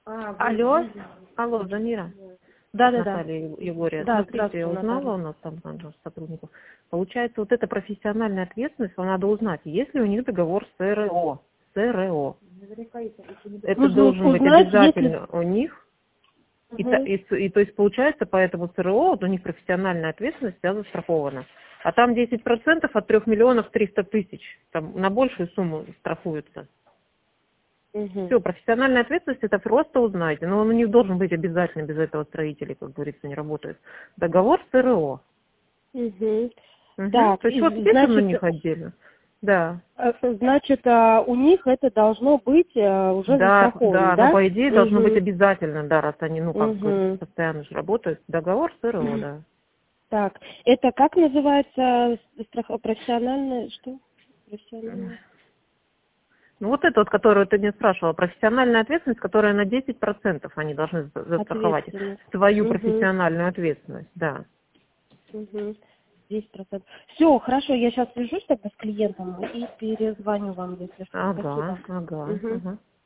Алло, алло, Замира. Да-да-да. Наталья Егорьевна, Да, смотрите, я здравствуйте, узнала Наталья. у нас там сотрудников. Получается, вот эта профессиональная ответственность, вам надо узнать, есть ли у них договор с СРО. СРО. Это Нужно должен быть узнать, если... обязательно у них. Мгм. То есть получается, поэтому СРО, вот у них профессиональная ответственность вся застрахована. А там 10% от 3 миллионов 300 тысяч. Там на большую сумму страхуются. Мгм. Все, профессиональная ответственность, это просто узнайте. Но он у них должен быть обязательно, без этого строители, как говорится, не работают. Договор с РО. Мгм. Угу. Так, То есть вот и, есть он у значит, них отдельно? Да. у них это должно быть уже Да, застраховано, да, но да? по идее должно быть Угу. обязательно, да, раз они, ну, как говорится, Угу. постоянно же работают. Договор с РО, да. Так, это как называется профессиональное, что? Профессиональное? Ну, вот это вот, которую ты мне спрашивала, профессиональная ответственность, которая на 10% они должны застраховать. Ответственность. Свою Угу. профессиональную ответственность, да. Угу. 10%. Все, хорошо, я сейчас свяжусь тогда с клиентом и перезвоню вам, если что. Ага, Спасибо. ага, Угу. ага.